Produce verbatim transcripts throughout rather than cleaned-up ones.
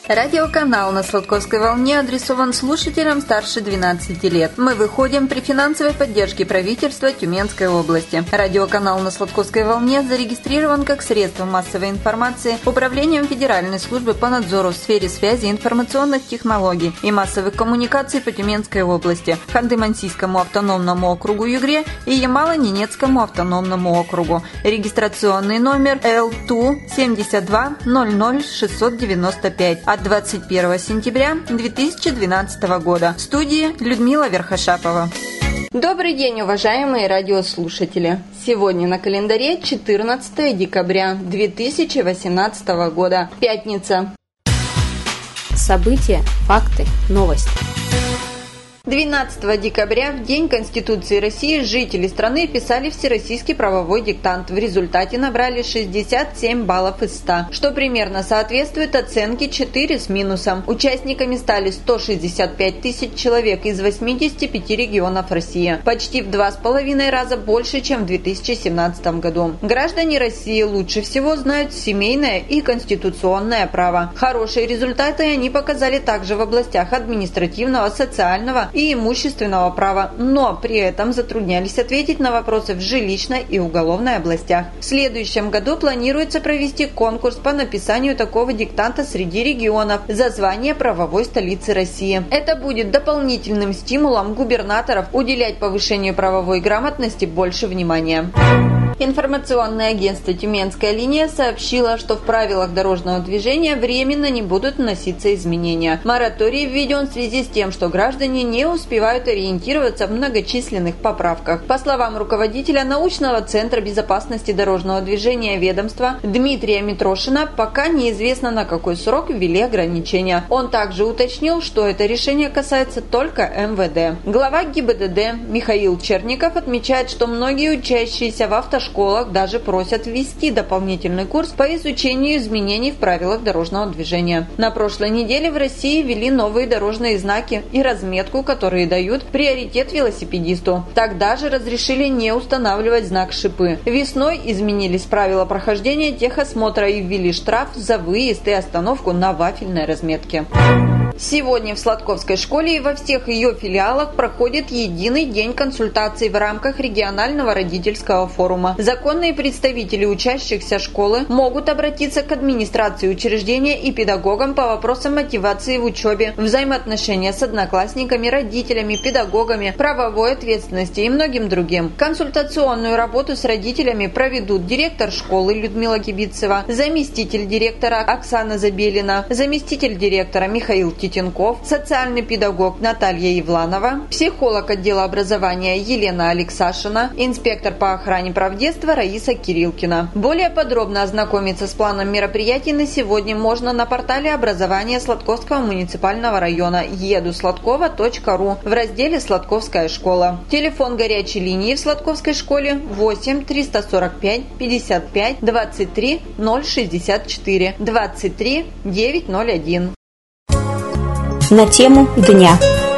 Радиоканал на Сладковской волне адресован слушателям старше двенадцати лет. Мы выходим при финансовой поддержке правительства Тюменской области. Радиоканал на Сладковской волне зарегистрирован как средство массовой информации Управлением Федеральной службы по надзору в сфере связи, информационных технологий и массовых коммуникаций по Тюменской области, Ханты-Мансийскому автономному округу Югре и Ямало-Ненецкому автономному округу. Регистрационный номер эл ту семьдесят два ноль ноль шестьсот девяносто пять от двадцать первого сентября две тысячи двенадцатого года. В студии Людмила Верхошапова. Добрый день, уважаемые радиослушатели! Сегодня на календаре четырнадцатое декабря две тысячи восемнадцатого года. Пятница. События, факты, новости. двенадцатого декабря, в День Конституции России, жители страны писали всероссийский правовой диктант. В результате набрали шестьдесят семь баллов из ста, что примерно соответствует оценке четыре с минусом. Участниками стали сто шестьдесят пять тысяч человек из восьмидесяти пяти регионов России. Почти в два с половиной раза больше, чем в две тысячи семнадцатом году. Граждане России лучше всего знают семейное и конституционное право. Хорошие результаты они показали также в областях административного, социального и имущественного права, но при этом затруднялись ответить на вопросы в жилищной и уголовной областях. В следующем году планируется провести конкурс по написанию такого диктанта среди регионов за звание правовой столицы России. Это будет дополнительным стимулом губернаторов уделять повышению правовой грамотности больше внимания. Информационное агентство «Тюменская линия» сообщило, что в правилах дорожного движения временно не будут вноситься изменения. Мораторий введен в связи с тем, что граждане не успевают ориентироваться в многочисленных поправках. По словам руководителя научного центра безопасности дорожного движения ведомства Дмитрия Митрошина, пока неизвестно, на какой срок ввели ограничения. Он также уточнил, что это решение касается только эм вэ дэ. Глава гэ и бэ дэ дэ Михаил Черников отмечает, что многие учащиеся в автошколах школах даже просят ввести дополнительный курс по изучению изменений в правилах дорожного движения. На прошлой неделе в России ввели новые дорожные знаки и разметку, которые дают приоритет велосипедисту. Тогда же разрешили не устанавливать знак «Шипы». Весной изменились правила прохождения техосмотра и ввели штраф за выезд и остановку на вафельной разметке. Сегодня в Сладковской школе и во всех ее филиалах проходит единый день консультаций в рамках регионального родительского форума. Законные представители учащихся школы могут обратиться к администрации учреждения и педагогам по вопросам мотивации в учебе, взаимоотношения с одноклассниками, родителями, педагогами, правовой ответственности и многим другим. Консультационную работу с родителями проведут директор школы Людмила Кибицева, заместитель директора Оксана Забелина, заместитель директора Михаил Титенков, социальный педагог Наталья Ивланова, психолог отдела образования Елена Алексашина, инспектор по охране прав детства Раиса Кирилкина. Более подробно ознакомиться с планом мероприятий на сегодня можно на портале образования Сладковского муниципального района еду сладкова точка ру в разделе «Сладковская школа». Телефон горячей линии в Сладковской школе восемь триста сорок пять пятьдесят пять двадцать три ноль шестьдесят четыре двадцать три девять ноль один. На тему дня.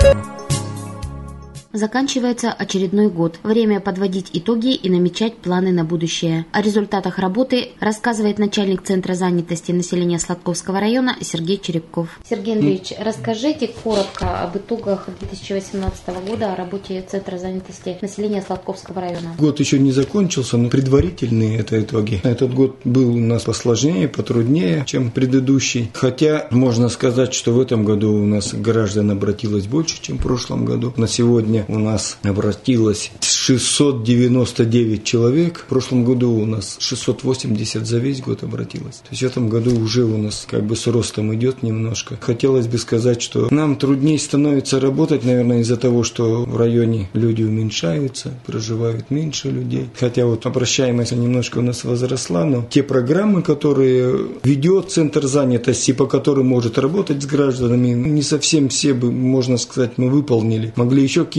Заканчивается очередной год. Время подводить итоги и намечать планы на будущее. О результатах работы рассказывает начальник Центра занятости населения Сладковского района Сергей Черепков. Сергей Андреевич, mm. расскажите коротко об итогах две тысячи восемнадцатого года о работе Центра занятости населения Сладковского района. Год еще не закончился, но предварительные это итоги. Этот год был у нас посложнее, потруднее, чем предыдущий. Хотя можно сказать, что в этом году у нас граждан обратилось больше, чем в прошлом году. На сегодня у нас обратилось шестьсот девяносто девять человек. В прошлом году у нас шестьсот восемьдесят за весь год обратилось. То есть в этом году уже у нас как бы с ростом идет немножко. Хотелось бы сказать, что нам труднее становится работать, наверное, из-за того, что в районе люди уменьшаются, проживают меньше людей. Хотя вот обращаемость немножко у нас возросла, но те программы, которые ведет Центр занятости, по которым может работать с гражданами, не совсем все, бы, можно сказать, мы выполнили. Могли еще каким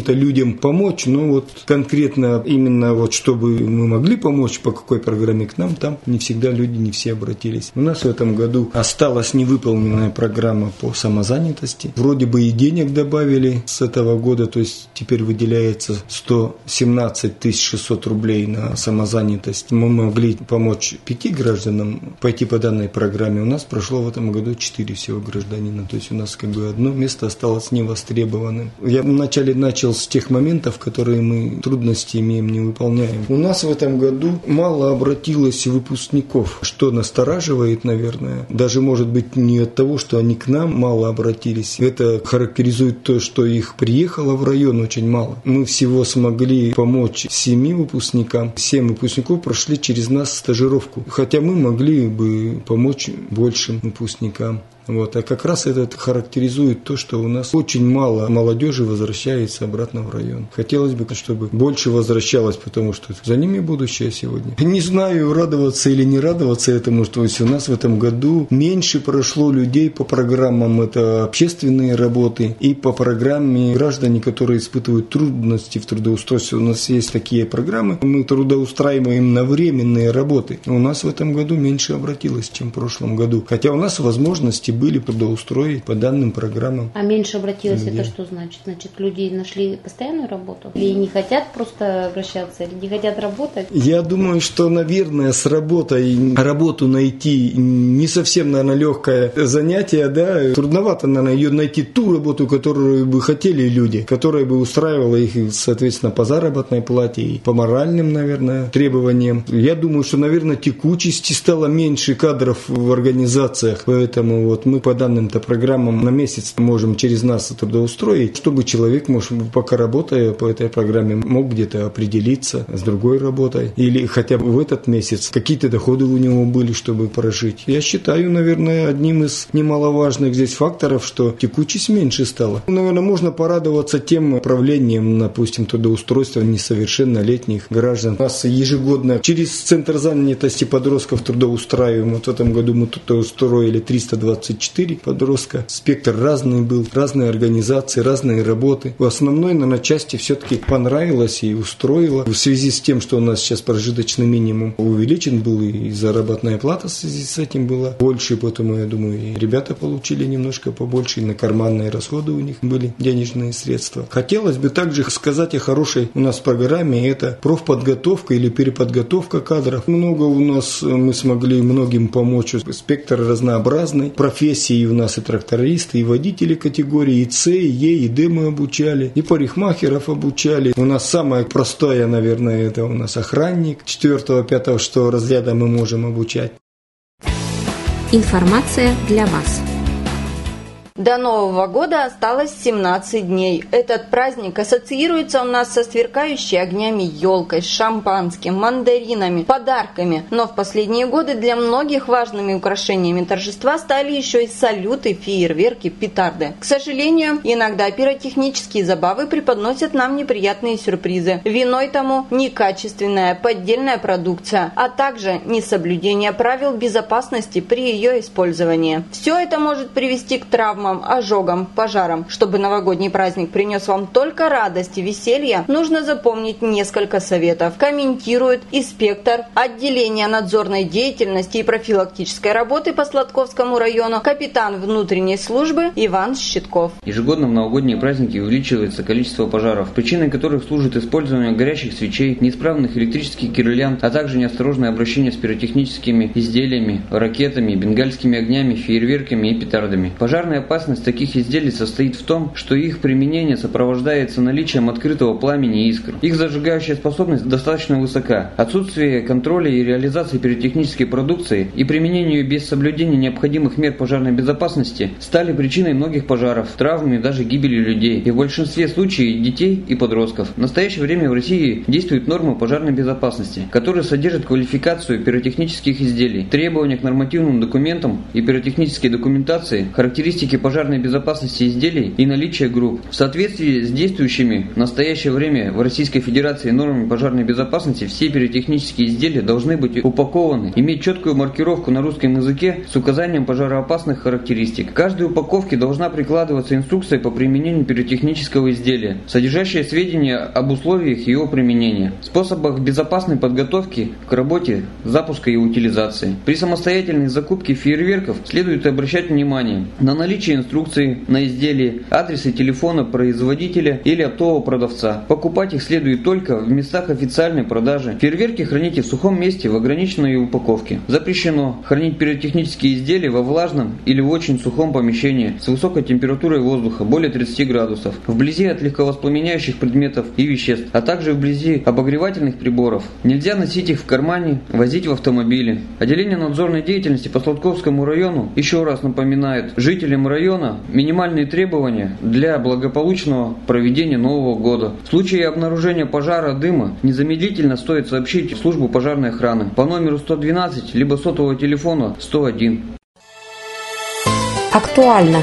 каким-то людям помочь, но вот конкретно именно вот чтобы мы могли помочь, по какой программе к нам, там не всегда люди, не все обратились. У нас в этом году осталась невыполненная программа по самозанятости. Вроде бы и денег добавили с этого года, то есть теперь выделяется сто семнадцать тысяч шестьсот рублей на самозанятость. Мы могли помочь пяти гражданам пойти по данной программе. У нас прошло в этом году четыре всего гражданина, то есть у нас как бы одно место осталось невостребованным. Я вначале начал с тех моментов, которые мы трудности имеем, не выполняем. У нас в этом году мало обратилось выпускников, что настораживает, наверное. Даже может быть не от того, что они к нам мало обратились. Это характеризует то, что их приехало в район очень мало. Мы всего смогли помочь семи выпускникам. Семь выпускников прошли через нас стажировку. Хотя мы могли бы помочь большим выпускникам. Вот. А как раз это характеризует то, что у нас очень мало молодежи возвращается обратно в район. Хотелось бы, чтобы больше возвращалось, потому что за ними будущее сегодня. Не знаю, радоваться или не радоваться этому, что у нас в этом году меньше прошло людей по программам, это общественные работы, и по программе граждане, которые испытывают трудности в трудоустройстве. У нас есть такие программы, мы трудоустраиваем на временные работы. У нас в этом году меньше обратилось, чем в прошлом году. Хотя у нас возможности были трудоустроить по данным программам. А меньше обратилось, Где? Это что значит? Значит, люди нашли постоянную работу? Или не хотят просто обращаться, или не хотят работать? Я думаю, что, наверное, с работой работу найти не совсем, наверное, легкое занятие, да, трудновато, наверное, ее найти ту работу, которую бы хотели люди, которая бы устраивала их, соответственно, по заработной плате и по моральным, наверное, требованиям. Я думаю, что, наверное, текучести стало меньше кадров в организациях, поэтому вот мы по данным-то программам на месяц можем через нас трудоустроить, чтобы человек, может, пока работая по этой программе, мог где-то определиться с другой работой. Или хотя бы в этот месяц какие-то доходы у него были, чтобы прожить. Я считаю, наверное, одним из немаловажных здесь факторов, что текучесть меньше стала. Наверное, можно порадоваться тем направлением, допустим, трудоустройства несовершеннолетних граждан. У нас ежегодно через Центр занятости подростков трудоустраиваем. Вот в этом году мы трудоустроили триста двадцать четыре подростка. Спектр разный был, разные организации, разные работы. В основной, наверное, части все-таки понравилось и устроило. В связи с тем, что у нас сейчас прожиточный минимум увеличен был, и заработная плата в связи с этим была больше, поэтому, я думаю, и ребята получили немножко побольше, и на карманные расходы у них были денежные средства. Хотелось бы также сказать о хорошей у нас программе, это профподготовка или переподготовка кадров. Много у нас мы смогли многим помочь, спектр разнообразный. Профессии у нас и трактористы, и водители категории и С, и Е, и Д мы обучали, и парикмахеров обучали. У нас самое простое, наверное, это у нас охранник четвертого-пятого что разряда мы можем обучать. Информация для вас. До Нового года осталось семнадцать дней. Этот праздник ассоциируется у нас со сверкающей огнями елкой, с шампанским, мандаринами, подарками. Но в последние годы для многих важными украшениями торжества стали еще и салюты, фейерверки, петарды. К сожалению, иногда пиротехнические забавы преподносят нам неприятные сюрпризы. Виной тому некачественная поддельная продукция, а также несоблюдение правил безопасности при ее использовании. Все это может привести к травмам, ожогам, пожарам. Чтобы новогодний праздник принес вам только радость и веселье, нужно запомнить несколько советов. Комментирует инспектор отделения надзорной деятельности и профилактической работы по Сладковскому району, капитан внутренней службы Иван Щитков. Ежегодно в новогодние праздники увеличивается количество пожаров, причиной которых служит использование горящих свечей, неисправных электрических гирлянд, а также неосторожное обращение с пиротехническими изделиями, ракетами, бенгальскими огнями, фейерверками и петардами. Пожарная опасность таких изделий состоит в том, что их применение сопровождается наличием открытого пламени и искр. Их зажигающая способность достаточно высока. Отсутствие контроля и реализации пиротехнической продукции и применение ее без соблюдения необходимых мер пожарной безопасности стали причиной многих пожаров, травм и даже гибели людей, и в большинстве случаев детей и подростков. В настоящее время в России действуют нормы пожарной безопасности, которые содержат квалификацию пиротехнических изделий, требования к нормативным документам и пиротехнической документации, характеристики пожарной безопасности изделий и наличие групп. В соответствии с действующими в настоящее время в Российской Федерации нормами пожарной безопасности все пиротехнические изделия должны быть упакованы, иметь четкую маркировку на русском языке с указанием пожароопасных характеристик. К каждой упаковке должна прикладываться инструкция по применению пиротехнического изделия, содержащая сведения об условиях его применения, способах безопасной подготовки к работе, запуска и утилизации. При самостоятельной закупке фейерверков следует обращать внимание на наличие инструкции на изделие, адрес и телефона производителя или оптового продавца. Покупать их следует только в местах официальной продажи. Фейерверки храните в сухом месте в ограниченной упаковке. Запрещено хранить пиротехнические изделия во влажном или в очень сухом помещении с высокой температурой воздуха, более тридцати градусов, вблизи от легковоспламеняющих предметов и веществ, а также вблизи обогревательных приборов. Нельзя носить их в кармане, возить в автомобиле. Отделение надзорной деятельности по Сладковскому району еще раз напоминает жителям района минимальные требования для благополучного проведения Нового года. В случае обнаружения пожара, дыма, незамедлительно стоит сообщить в службу пожарной охраны по номеру сто двенадцать либо сотового телефона сто один. Актуально.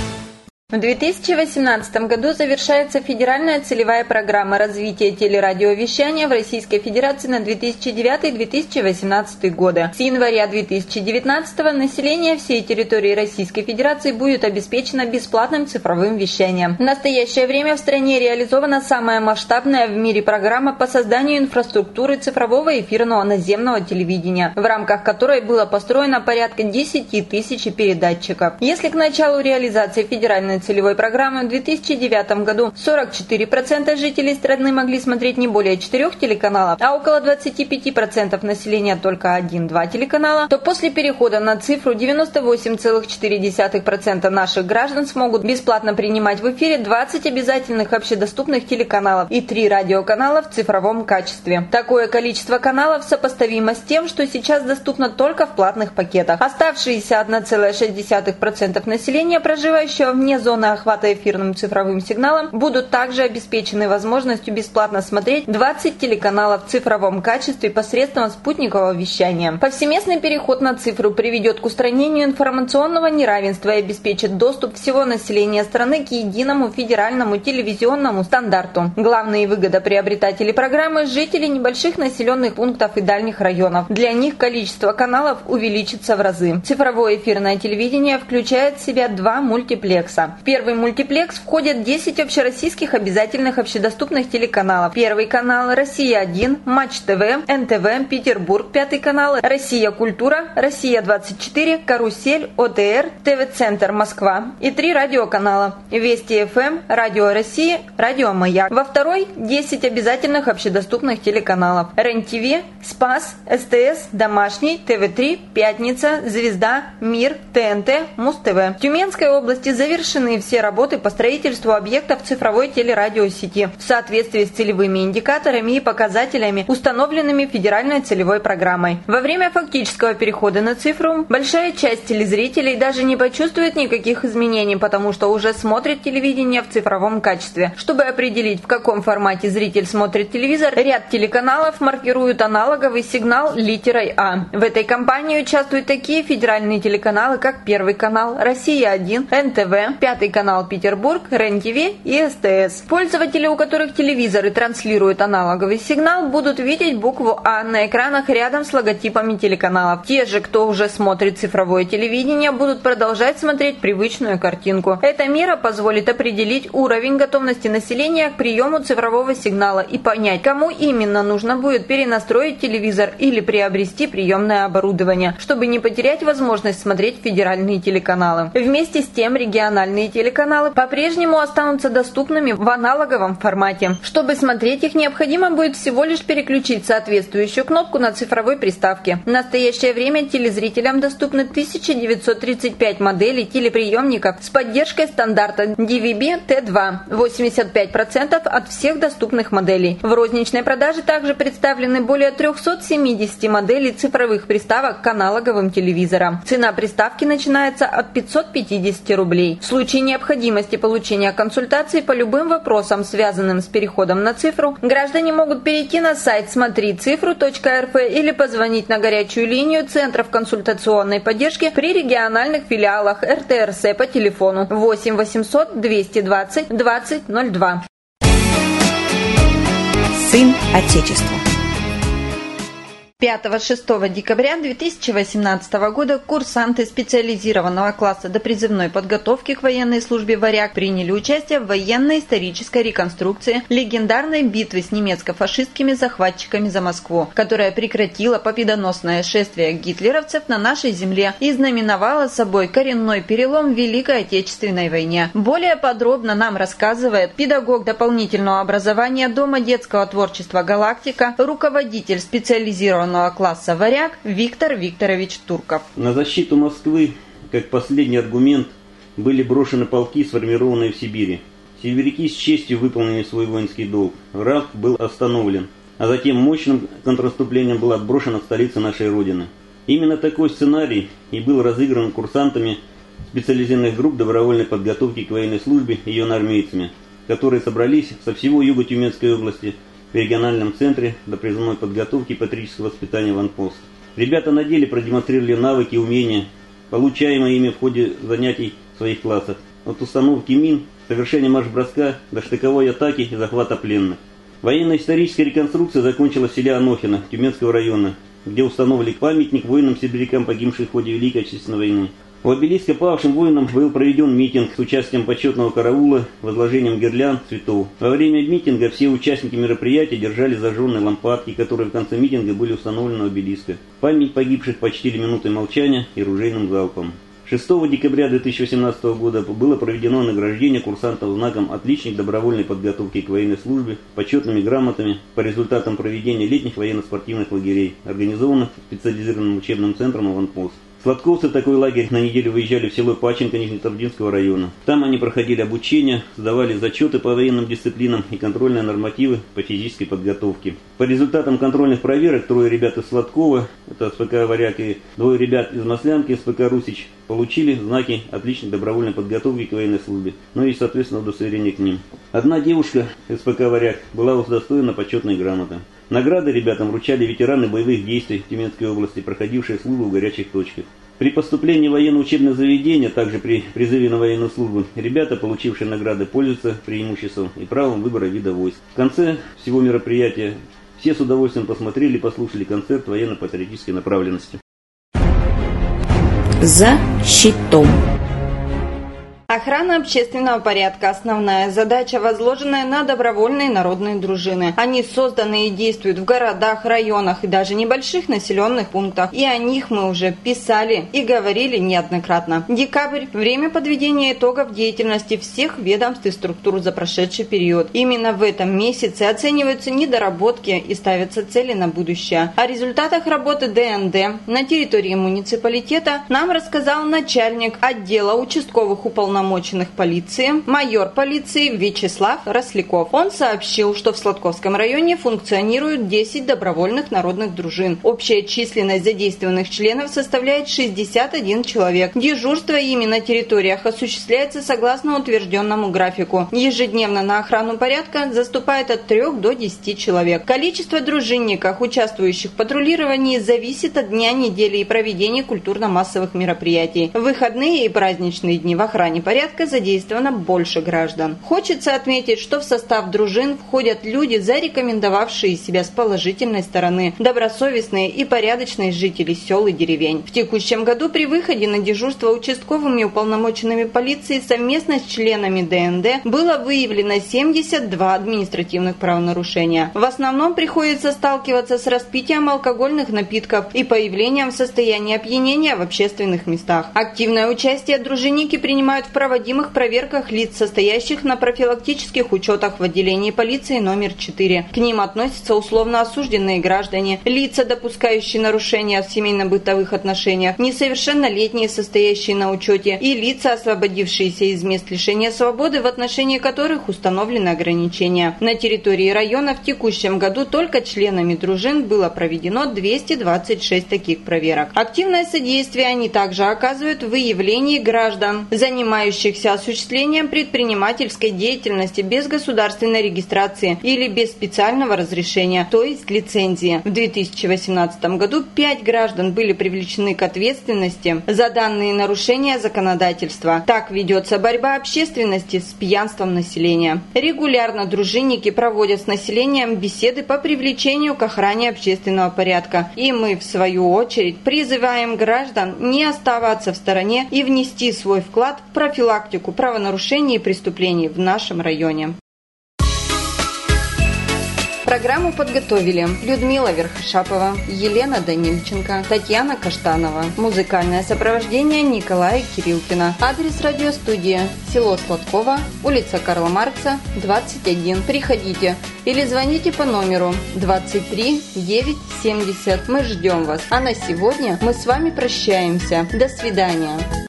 В две тысячи восемнадцатом году завершается федеральная целевая программа развития телерадиовещания в Российской Федерации на две тысячи девятый — две тысячи восемнадцатый годы. С января две тысячи девятнадцатого население всей территории Российской Федерации будет обеспечено бесплатным цифровым вещанием. В настоящее время в стране реализована самая масштабная в мире программа по созданию инфраструктуры цифрового эфирного наземного телевидения, в рамках которой было построено порядка десяти тысяч передатчиков. Если к началу реализации федеральной целевой программы в две тысячи девятом году сорок четыре процента жителей страны могли смотреть не более четырех телеканалов, а около двадцати пяти процентов населения только один-два телеканала, то после перехода на цифру девяносто восемь целых четыре десятых процента наших граждан смогут бесплатно принимать в эфире двадцать обязательных общедоступных телеканалов и три радиоканала в цифровом качестве. Такое количество каналов сопоставимо с тем, что сейчас доступно только в платных пакетах. Оставшиеся одна целая шесть десятых процента населения, проживающего вне зоны зоны охвата эфирным цифровым сигналом, будут также обеспечены возможностью бесплатно смотреть двадцать телеканалов в цифровом качестве посредством спутникового вещания. Повсеместный переход на цифру приведет к устранению информационного неравенства и обеспечит доступ всего населения страны к единому федеральному телевизионному стандарту. Главные выгодоприобретатели программы – жители небольших населенных пунктов и дальних районов. Для них количество каналов увеличится в разы. Цифровое эфирное телевидение включает в себя два мультиплекса. В первый мультиплекс входят десять общероссийских обязательных общедоступных телеканалов. Первый канал «Россия один», Матч ТВ, эн тэ вэ, Петербург, пятый канал, Россия Культура, Россия двадцать четыре, Карусель, о тэ эр, тэ вэ-центр Москва и три радиоканала Вести эф эм, Радио России, Радио Маяк. Во второй – десять обязательных общедоступных телеканалов: РЕН-ТВ, Спас, эс тэ эс, Домашний, тэ вэ три, Пятница, Звезда, Мир, тэ эн тэ, Муз-ТВ. В Тюменской области завершены все работы по строительству объектов цифровой телерадиосети в соответствии с целевыми индикаторами и показателями, установленными федеральной целевой программой. Во время фактического перехода на цифру большая часть телезрителей даже не почувствует никаких изменений, потому что уже смотрит телевидение в цифровом качестве. Чтобы определить, в каком формате зритель смотрит телевизор, ряд телеканалов маркируют аналоговый сигнал литерой А. В этой кампании участвуют такие федеральные телеканалы, как Первый канал, Россия один, эн тэ вэ, Пятый канал Петербург, РЕН-ТВ и эс тэ эс. Пользователи, у которых телевизоры транслируют аналоговый сигнал, будут видеть букву А на экранах рядом с логотипами телеканалов. Те же, кто уже смотрит цифровое телевидение, будут продолжать смотреть привычную картинку. Эта мера позволит определить уровень готовности населения к приему цифрового сигнала и понять, кому именно нужно будет перенастроить телевизор или приобрести приемное оборудование, чтобы не потерять возможность смотреть федеральные телеканалы. Вместе с тем, региональные телеканалы по-прежнему останутся доступными в аналоговом формате. Чтобы смотреть их, необходимо будет всего лишь переключить соответствующую кнопку на цифровой приставке. В настоящее время телезрителям доступны тысяча девятьсот тридцать пять моделей телеприемников с поддержкой стандарта ди ви би тэ два, восемьдесят пять процентов от всех доступных моделей. В розничной продаже также представлены более трехсот семидесяти моделей цифровых приставок к аналоговым телевизорам. Цена приставки начинается от пятисот пятидесяти рублей. В случае случае необходимости получения консультаций по любым вопросам, связанным с переходом на цифру, граждане могут перейти на сайт смотри цифру точка эр эф или позвонить на горячую линию Центров консультационной поддержки при региональных филиалах эр тэ эр эс по телефону восемь восемьсот двести двадцать двадцать ноль два. Сын Отечества. пятого-шестого декабря две тысячи восемнадцатого года курсанты специализированного класса допризывной подготовки к военной службе «Варяг» приняли участие в военно-исторической реконструкции легендарной битвы с немецко-фашистскими захватчиками за Москву, которая прекратила победоносное шествие гитлеровцев на нашей земле и знаменовала собой коренной перелом в Великой Отечественной войне. Более подробно нам рассказывает педагог дополнительного образования Дома детского творчества «Галактика», руководитель специализированного класса «Варяг» Виктор Викторович Турков. На защиту Москвы, как последний аргумент, были брошены полки, сформированные в Сибири. Северяки с честью выполнили свой воинский долг. Враг был остановлен, а затем мощным контрнаступлением был отброшен от столицы нашей Родины. Именно такой сценарий и был разыгран курсантами специализированных групп добровольной подготовки к военной службе и юноармейцами, которые собрались со всего юга Тюменской области в региональном центре допризывной подготовки и патриотического воспитания «Аванпост». Ребята на деле продемонстрировали навыки и умения, получаемые ими в ходе занятий в своих классах. От установки мин, совершения марш-броска до штыковой атаки и захвата пленных. Военно-историческая реконструкция закончилась в селе Анохино Тюменского района, где установили памятник воинам-сибирякам, погибшим в ходе Великой Отечественной войны. У обелиска павшим воинам был проведен митинг с участием почетного караула, возложением гирлянд, цветов. Во время митинга все участники мероприятия держали зажженные лампадки, которые в конце митинга были установлены у обелиска. Память погибших почтили минутой молчания и ружейным залпом. шестого декабря две тысячи восемнадцатого года было проведено награждение курсантов знаком «Отличник добровольной подготовки к военной службе» почетными грамотами по результатам проведения летних военно-спортивных лагерей, организованных специализированным учебным центром «Аванпост». Сладковцы в такой лагерь на неделю выезжали в село Паченко Нижнетавдинского района. Там они проходили обучение, сдавали зачеты по военным дисциплинам и контрольные нормативы по физической подготовке. По результатам контрольных проверок трое ребят из Сладкова, это СПК «Варяг», и двое ребят из Маслянки, СПК «Русич», получили знаки «Отличник добровольной подготовки к военной службе», ну и, соответственно, удостоверение к ним. Одна девушка из СПК «Варяг» была удостоена почетной грамоты. Награды ребятам вручали ветераны боевых действий в Тюменской области, проходившие службу в горячих точках. При поступлении в военно-учебное заведение, также при призыве на военную службу, ребята, получившие награды, пользуются преимуществом и правом выбора вида войск. В конце всего мероприятия все с удовольствием посмотрели и послушали концерт военно-патриотической направленности. За щитом. Охрана общественного порядка – основная задача, возложенная на добровольные народные дружины. Они созданы и действуют в городах, районах и даже небольших населенных пунктах. И о них мы уже писали и говорили неоднократно. Декабрь – время подведения итогов деятельности всех ведомств и структур за прошедший период. Именно в этом месяце оцениваются недоработки и ставятся цели на будущее. О результатах работы дэ эн дэ на территории муниципалитета нам рассказал начальник отдела участковых уполномоченных полиции, майор полиции Вячеслав Росляков. Он сообщил, что в Сладковском районе функционируют десять добровольных народных дружин. Общая численность задействованных членов составляет шестьдесят один человек. Дежурство ими на территориях осуществляется согласно утвержденному графику. Ежедневно на охрану порядка заступает от трёх до десяти человек. Количество дружинников, участвующих в патрулировании, зависит от дня недели и проведения культурно-массовых мероприятий. В выходные и праздничные дни в охране порядка задействовано больше граждан. Хочется отметить, что в состав дружин входят люди, зарекомендовавшие себя с положительной стороны, добросовестные и порядочные жители сел и деревень. В текущем году при выходе на дежурство участковыми уполномоченными полиции совместно с членами дэ эн дэ было выявлено семьдесят два административных правонарушения. В основном приходится сталкиваться с распитием алкогольных напитков и появлением в состоянии опьянения в общественных местах. Активное участие дружинники принимают в проводимых проверках лиц, состоящих на профилактических учетах в отделении полиции номер четыре. К ним относятся условно осужденные граждане, лица, допускающие нарушения в семейно-бытовых отношениях, несовершеннолетние, состоящие на учете, и лица, освободившиеся из мест лишения свободы, в отношении которых установлены ограничения. На территории района в текущем году только членами дружин было проведено двести двадцать шесть таких проверок. Активное содействие они также оказывают в выявлении граждан, занимающихся занимающихся осуществлением предпринимательской деятельности без государственной регистрации или без специального разрешения, то есть лицензии. В две тысячи восемнадцатом году пять граждан были привлечены к ответственности за данные нарушения законодательства. Так ведется борьба общественности с пьянством населения. Регулярно дружинники проводят с населением беседы по привлечению к охране общественного порядка. И мы, в свою очередь, призываем граждан не оставаться в стороне и внести свой вклад в профилактику правонарушений и преступлений в нашем районе. Программу подготовили Людмила Верхошапова, Елена Данильченко, Татьяна Каштанова. Музыкальное сопровождение Николая Кирилкина. Адрес радиостудии: село Сладково, улица Карла Маркса, двадцать один. Приходите или звоните по номеру двадцать три девять семьдесят. Мы ждем вас. А на сегодня мы с вами прощаемся. До свидания.